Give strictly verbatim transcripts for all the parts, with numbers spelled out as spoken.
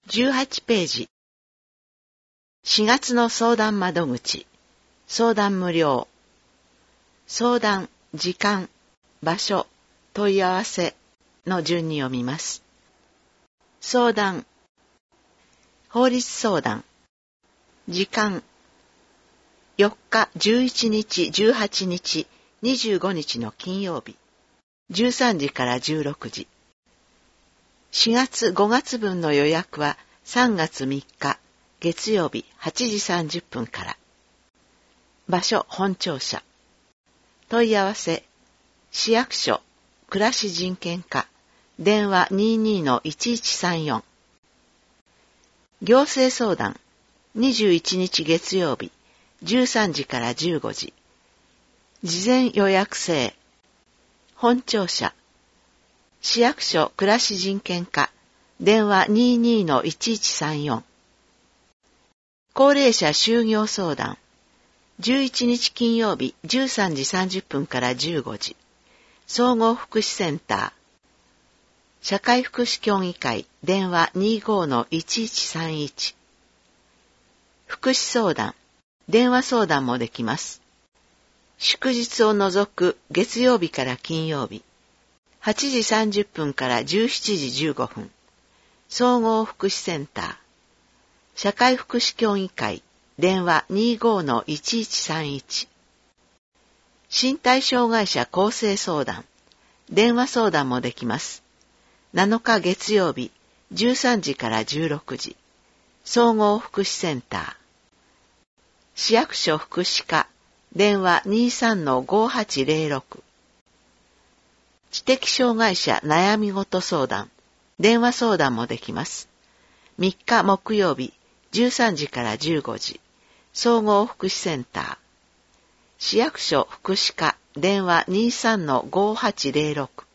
じゅうはちページ。しがつの相談窓口。相談無料。相談、時間、場所、問い合わせの順に読みます。相談。法律相談。時間。よっか、じゅういちにち、じゅうはちにち、にじゅうごにちの金曜日。じゅうさんじからじゅうろくじ。しがつ、ごがつ分の予約はさんがつみっか、月曜日はちじさんじゅっぷんから。場所、本庁舎。問い合わせ、市役所、暮らし人権課、電話 にじゅうにのいちいちさんよん。行政相談、にじゅういちにち月曜日、じゅうさんじからじゅうごじ。事前予約制。本庁舎。市役所暮らし人権課、電話 にじゅうにのいちいちさんよん。高齢者就業相談。じゅういちにち金曜日じゅうさんじさんじゅっぷんからじゅうごじ。総合福祉センター。社会福祉協議会、電話 にじゅうごのいちいちさんいち。福祉相談。電話相談もできます。祝日を除く月曜日から金曜日。はちじさんじゅっぷんからじゅうしちじじゅうごふん。総合福祉センター。社会福祉協議会。電話 にじゅうごのいちいちさんいち。身体障害者更生相談。電話相談もできます。なのか月曜日、じゅうさんじからじゅうろくじ。総合福祉センター。市役所福祉課。電話 にじゅうさんのごはちぜろろく。知的障害者悩み事相談。電話相談もできます。みっか木曜日、じゅうさんじからじゅうごじ。総合福祉センター。市役所福祉課。電話 にじゅうさんのごはちぜろろく。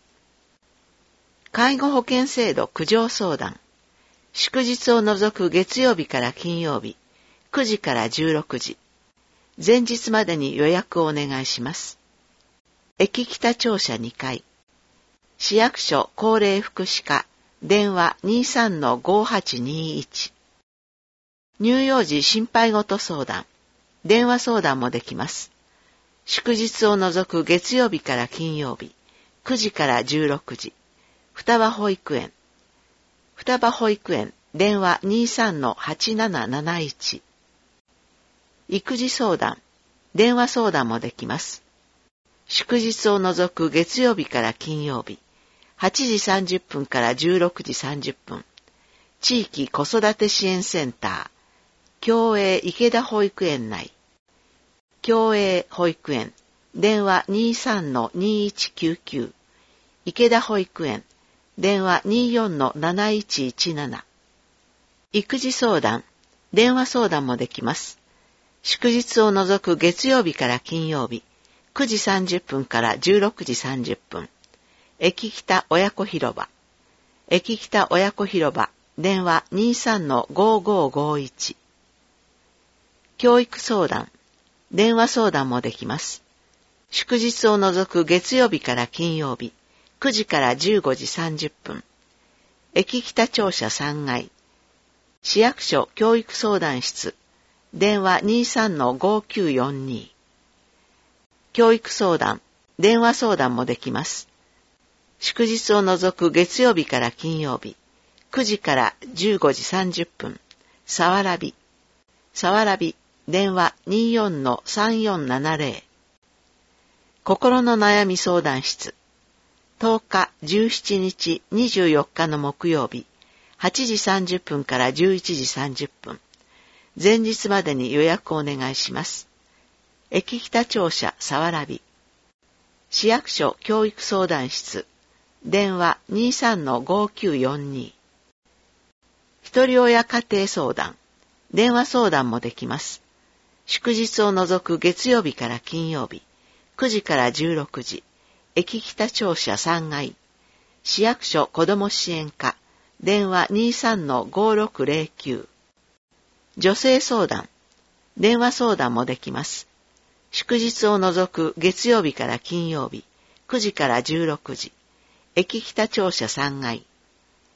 介護保険制度苦情相談。祝日を除く月曜日から金曜日、くじからじゅうろくじ。前日までに予約をお願いします。駅北庁舎にかい。市役所高齢福祉課。電話 にじゅうさんのごはちにいち。乳幼児心配事相談。電話相談もできます。祝日を除く月曜日から金曜日、くじからじゅうろくじ。双葉保育園。双葉保育園。電話 にじゅうさんのはちなななないち。育児相談。電話相談もできます。祝日を除く月曜日から金曜日、はちじさんじゅっぷんからじゅうろくじさんじゅっぷん。地域子育て支援センター。共栄池田保育園内。共栄保育園。電話 にじゅうさんのにいちきゅうきゅう。池田保育園。電話 にじゅうよんのなないちいちなな。育児相談。電話相談もできます。祝日を除く月曜日から金曜日、くじさんじゅっぷんからじゅうろくじさんじゅっぷん。駅北親子広場。駅北親子広場。電話 にじゅうさんのごごごいち。教育相談。電話相談もできます。祝日を除く月曜日から金曜日、くじからじゅうごじさんじゅっぷん。駅北庁舎さんがい。市役所教育相談室。電話 にじゅうさんのごきゅうよんに。教育相談。電話相談もできます。祝日を除く月曜日から金曜日、くじからじゅうごじさんじゅっぷん。さわらび。さわらび。電話 にじゅうよんのさんよんななぜろ。心の悩み相談室。とおか、じゅうしちにち、にじゅうよっかの木曜日、はちじさんじゅっぷんからじゅういちじさんじゅっぷん。前日までに予約をお願いします。駅北庁舎さわらび。市役所教育相談室。電話 にじゅうさんのごきゅうよんに。一人親家庭相談。電話相談もできます。祝日を除く月曜日から金曜日、くじからじゅうろくじ。駅北庁舎さんがい。市役所子ども支援課。電話 にじゅうさんのごろくぜろきゅう。女性相談。電話相談もできます。祝日を除く月曜日から金曜日、くじからじゅうろくじ。駅北庁舎さんがい。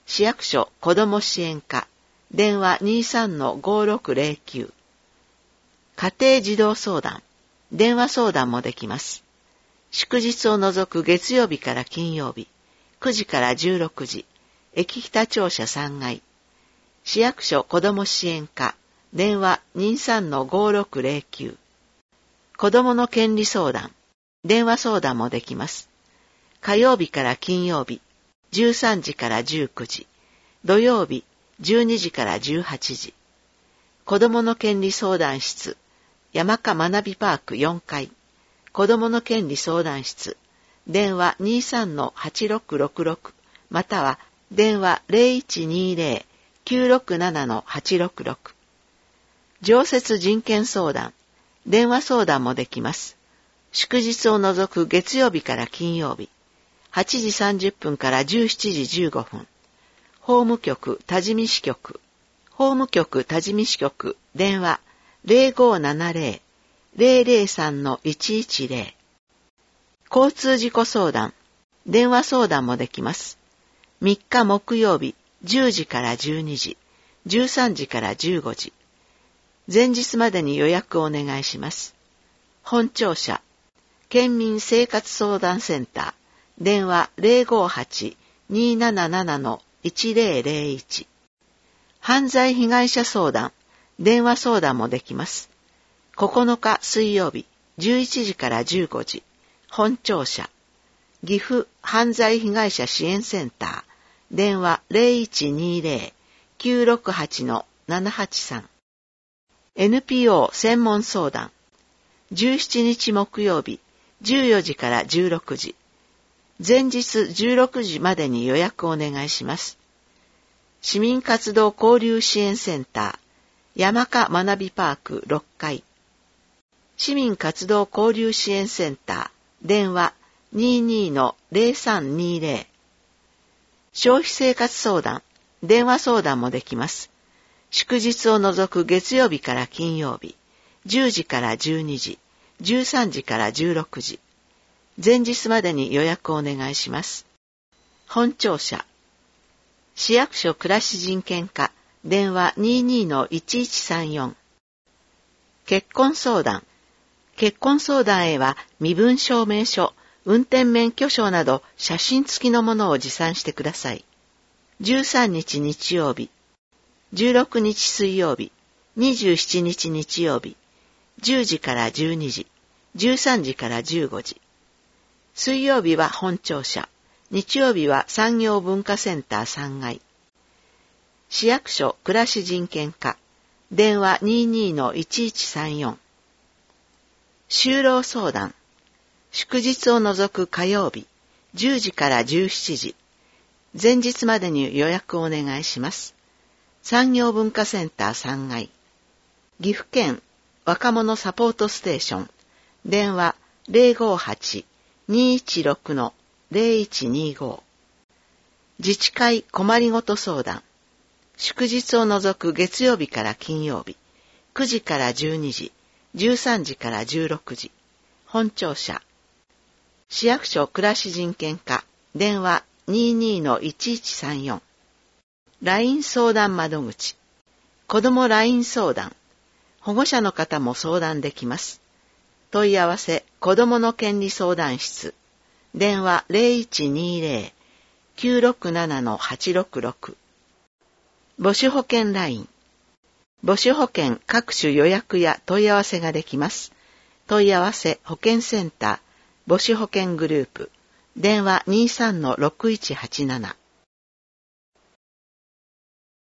市役所子ども支援課、電話 にじゅうさんのごろくぜろきゅう。家庭児童相談、電話相談もできます。祝日を除く月曜日から金曜日、くじからじゅうろくじ、駅北庁舎さんがい。市役所子ども支援課、電話 にじゅうさんのごろくぜろきゅう。子どもの権利相談、電話相談もできます。火曜日から金曜日、じゅうさんじからじゅうくじ、土曜日、じゅうにじからじゅうはちじ。子どもの権利相談室、山科学びパークよんかい。子どもの権利相談室、電話 にじゅうさんのはちろくろくろく、または電話 ゼロいちにゼロ きゅうろくななのはちろくろく。常設人権相談、電話相談もできます。祝日を除く月曜日から金曜日、はちじさんじゅっぷんからじゅうしちじじゅうごふん。法務局多治見支局、法務局多治見支局、電話 ゼロごななゼロ ゼロゼロさんのいちいちゼロ。交通事故相談、電話相談もできます。みっか木曜日、じゅうじからじゅうにじ、じゅうさんじからじゅうごじ。前日までに予約をお願いします。本庁舎、県民生活相談センター、電話 ゼロごはち にーななななのいちゼロゼロいち。犯罪被害者相談、電話相談もできます。ここのか水曜日、じゅういちじからじゅうごじ、本庁舎、岐阜犯罪被害者支援センター、電話 ゼロいちにゼロ きゅうろくはちのななはちさん。エヌピーオー 専門相談、じゅうしちにち木曜日、じゅうよじからじゅうろくじ、前日じゅうろくじまでに予約をお願いします。市民活動交流支援センター、山科学びパークろっかい。市民活動交流支援センター、電話 にじゅうにのゼロさんにゼロ。消費生活相談、電話相談もできます。祝日を除く月曜日から金曜日、じゅうじからじゅうにじ、じゅうさんじからじゅうろくじ。前日までに予約をお願いします。本庁舎、市役所暮らし人権課、電話 にじゅうにのいちいちさんよん。結婚相談、結婚相談へは身分証明書、運転免許証など写真付きのものを持参してください。じゅうさんにち日曜日、じゅうろくにち水曜日、にじゅうしちにち日曜日、じゅうじからじゅうにじ、じゅうさんじからじゅうごじ。水曜日は本庁舎、日曜日は産業文化センターさんがい。市役所暮らし人権課、電話 にじゅうにのいちいちさんよん。就労相談、祝日を除く火曜日、じゅうじからじゅうしちじ、前日までに予約をお願いします。産業文化センターさんがい。岐阜県若者サポートステーション、電話 ゼロごはち にいちろくのゼロいちにご。自治会困りごと相談、祝日を除く月曜日から金曜日、くじからじゅうにじ、じゅうさんじからじゅうろくじ、本庁舎、市役所暮らし人権課、電話 にじゅうにのいちいちさんよん。ライン 相談窓口、子ども ライン 相談、保護者の方も相談できます。問い合わせ、子どもの権利相談室、電話 ゼロいちにゼロ きゅうろくななのはちろくろく。母子保険 ライン、母子保険各種予約や問い合わせができます。問い合わせ保健センター、母子保険グループ、電話 にじゅうさんのろくいちはちなな。